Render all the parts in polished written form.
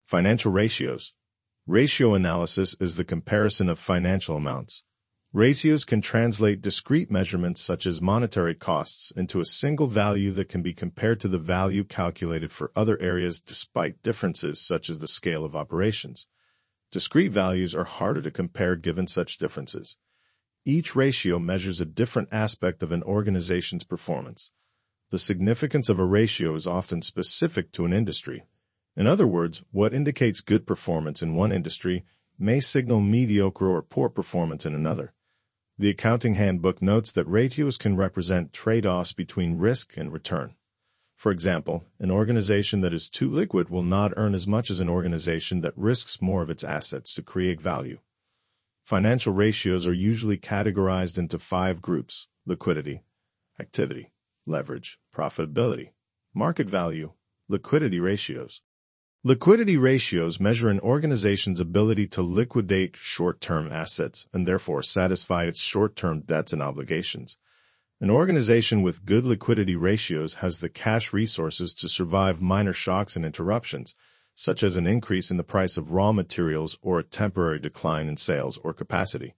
Financial ratios. Ratio analysis is the comparison of financial amounts. Ratios can translate discrete measurements such as monetary costs into a single value that can be compared to the value calculated for other areas despite differences such as the scale of operations. Discrete values are harder to compare given such differences. Each ratio measures a different aspect of an organization's performance. The significance of a ratio is often specific to an industry. In other words, what indicates good performance in one industry may signal mediocre or poor performance in another. The Accounting Handbook notes that ratios can represent trade-offs between risk and return. For example, an organization that is too liquid will not earn as much as an organization that risks more of its assets to create value. Financial ratios are usually categorized into 5 groups: liquidity, activity, leverage, profitability, market value, liquidity ratios. Liquidity ratios measure an organization's ability to liquidate short-term assets and therefore satisfy its short-term debts and obligations. An organization with good liquidity ratios has the cash resources to survive minor shocks and interruptions, such as an increase in the price of raw materials or a temporary decline in sales or capacity.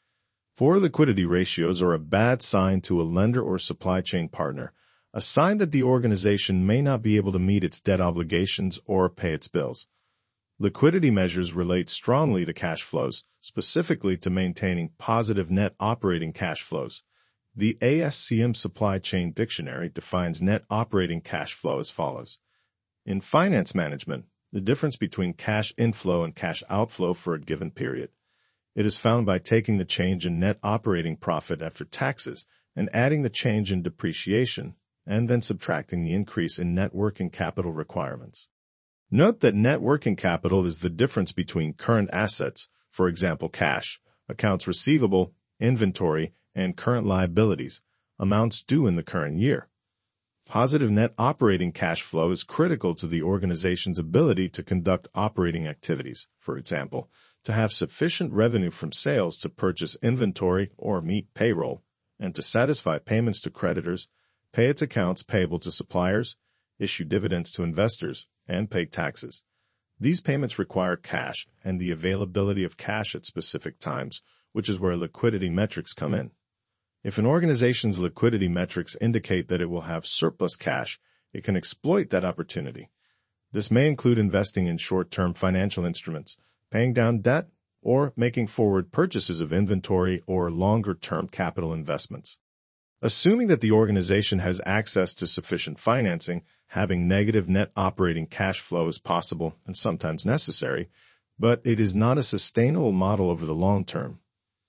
Poor liquidity ratios are a bad sign to a lender or supply chain partner, a sign that the organization may not be able to meet its debt obligations or pay its bills. Liquidity measures relate strongly to cash flows, specifically to maintaining positive net operating cash flows. The ASCM Supply Chain Dictionary defines net operating cash flow as follows. In finance management, the difference between cash inflow and cash outflow for a given period. It is found by taking the change in net operating profit after taxes and adding the change in depreciation, and then subtracting the increase in net working capital requirements. Note that net working capital is the difference between current assets, for example cash, accounts receivable, inventory, and current liabilities, amounts due in the current year. Positive net operating cash flow is critical to the organization's ability to conduct operating activities, for example, to have sufficient revenue from sales to purchase inventory or meet payroll, and to satisfy payments to creditors, pay its accounts payable to suppliers, issue dividends to investors, and pay taxes. These payments require cash and the availability of cash at specific times, which is where liquidity metrics come in. If an organization's liquidity metrics indicate that it will have surplus cash, it can exploit that opportunity. This may include investing in short-term financial instruments, paying down debt, or making forward purchases of inventory or longer-term capital investments. Assuming that the organization has access to sufficient financing, having negative net operating cash flow is possible and sometimes necessary, but it is not a sustainable model over the long term.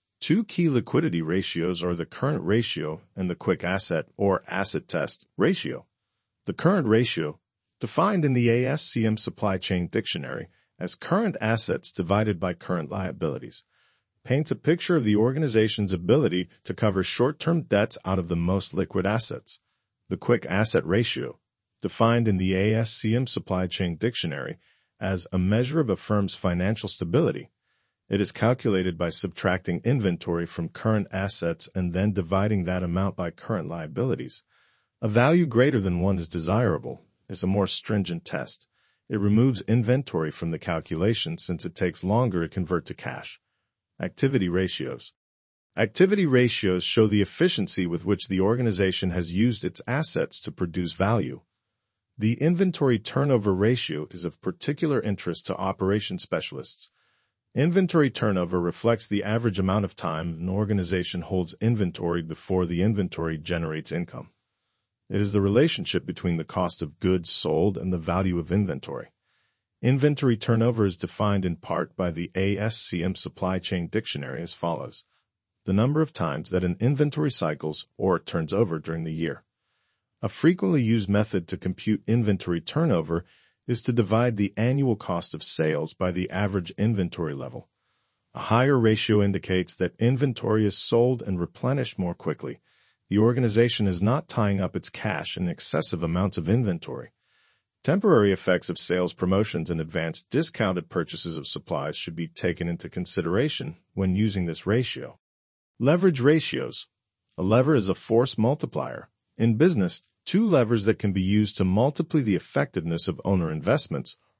2 key liquidity ratios are the current ratio and the quick asset or asset test ratio. The current ratio, defined in the ASCM Supply Chain Dictionary as current assets divided by current liabilities, paints a picture of the organization's ability to cover short-term debts out of the most liquid assets. The quick asset ratio, defined in the ASCM Supply Chain Dictionary as a measure of a firm's financial stability. It is calculated by subtracting inventory from current assets and then dividing that amount by current liabilities. A value greater than 1 is desirable. It's a more stringent test. It removes inventory from the calculation since it takes longer to convert to cash. Activity ratios. Activity ratios show the efficiency with which the organization has used its assets to produce value. The inventory turnover ratio is of particular interest to operations specialists. Inventory turnover reflects the average amount of time an organization holds inventory before the inventory generates income. It is the relationship between the cost of goods sold and the value of inventory. Inventory turnover is defined in part by the ASCM Supply Chain Dictionary as follows: the number of times that an inventory cycles or turns over during the year. A frequently used method to compute inventory turnover is to divide the annual cost of sales by the average inventory level. A higher ratio indicates that inventory is sold and replenished more quickly. The organization is not tying up its cash in excessive amounts of inventory. Temporary effects of sales promotions and advanced discounted purchases of supplies should be taken into consideration when using this ratio. Leverage ratios. A lever is a force multiplier. In business, 2 levers that can be used to multiply the effectiveness of owner investments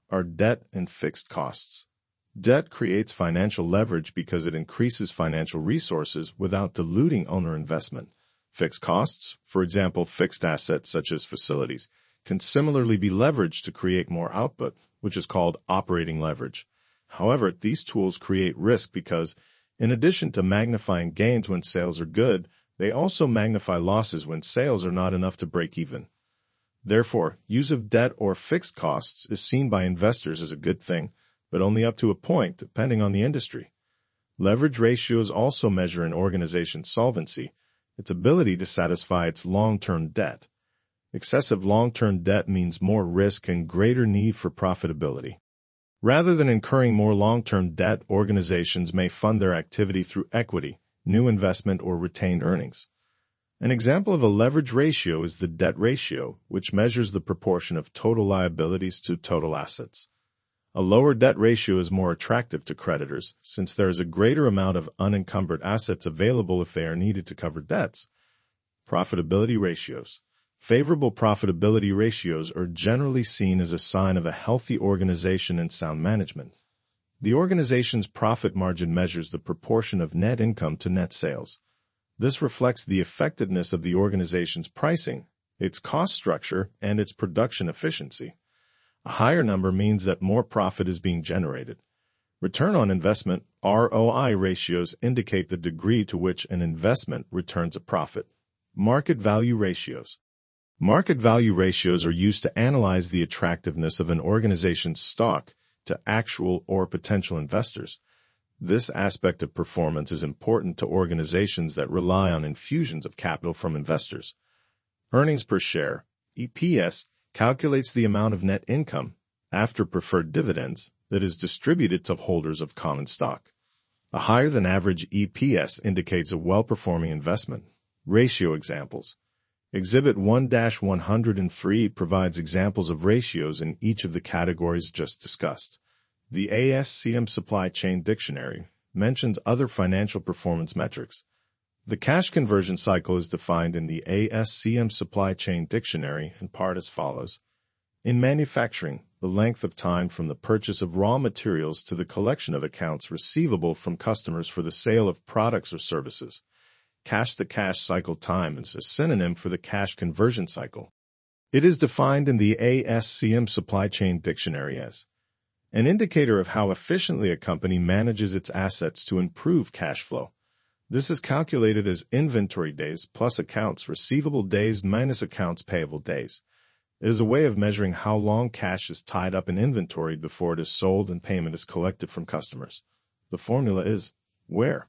are debt and fixed costs. Debt creates financial leverage because it increases financial resources without diluting owner investment. Fixed costs, for example, fixed assets such as facilities, can similarly be leveraged to create more output, which is called operating leverage. However, these tools create risk because, in addition to magnifying gains when sales are good, they also magnify losses when sales are not enough to break even. Therefore, use of debt or fixed costs is seen by investors as a good thing, but only up to a point, depending on the industry. Leverage ratios also measure an organization's solvency, its ability to satisfy its long-term debt. Excessive long-term debt means more risk and greater need for profitability. Rather than incurring more long-term debt, organizations may fund their activity through equity, new investment, or retained earnings. An example of a leverage ratio is the debt ratio, which measures the proportion of total liabilities to total assets. A lower debt ratio is more attractive to creditors since there is a greater amount of unencumbered assets available if they are needed to cover debts. Profitability ratios. Favorable profitability ratios are generally seen as a sign of a healthy organization and sound management. The organization's profit margin measures the proportion of net income to net sales. This reflects the effectiveness of the organization's pricing, its cost structure, and its production efficiency. A higher number means that more profit is being generated. Return on investment, ROI ratios indicate the degree to which an investment returns a profit. Market value ratios. Market value ratios are used to analyze the attractiveness of an organization's stock to actual or potential investors. This aspect of performance is important to organizations that rely on infusions of capital from investors. Earnings per share, EPS, calculates the amount of net income, after preferred dividends, that is distributed to holders of common stock. A higher than average EPS indicates a well-performing investment. Ratio examples. Exhibit 1-103 provides examples of ratios in each of the categories just discussed. The ASCM Supply Chain Dictionary mentions other financial performance metrics. The cash conversion cycle is defined in the ASCM Supply Chain Dictionary in part as follows. In manufacturing, the length of time from the purchase of raw materials to the collection of accounts receivable from customers for the sale of products or services. Cash-to-cash cycle time is a synonym for the cash conversion cycle. It is defined in the ASCM Supply Chain Dictionary as an indicator of how efficiently a company manages its assets to improve cash flow. This is calculated as inventory days plus accounts receivable days minus accounts payable days. It is a way of measuring how long cash is tied up in inventory before it is sold and payment is collected from customers. The formula is where